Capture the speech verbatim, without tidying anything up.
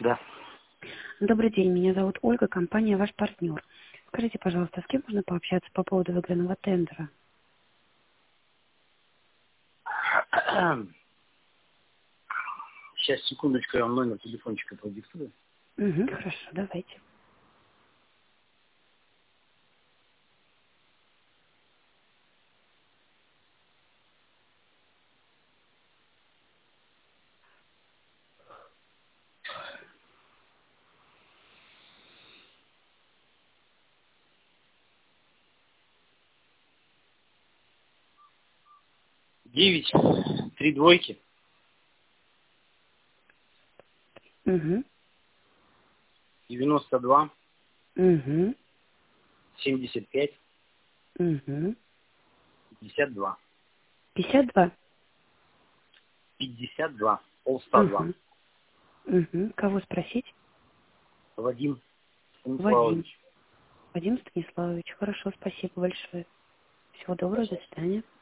Да. Добрый день, меня зовут Ольга, компания «Ваш партнер». Скажите, пожалуйста, с кем можно пообщаться по поводу выигранного тендера? Сейчас, секундочку, я вам номер телефончика продиктую. Угу, хорошо, давайте. Девять, три двойки, Угу, девяносто два, угу, семьдесят пять, угу. пятьдесят два. пятьдесят два? Пятьдесят два. Полста два. Угу, угу. Кого спросить? Вадим Вадим. Станиславович. Вадим Станиславович. Хорошо, спасибо большое. Всего доброго, до свидания.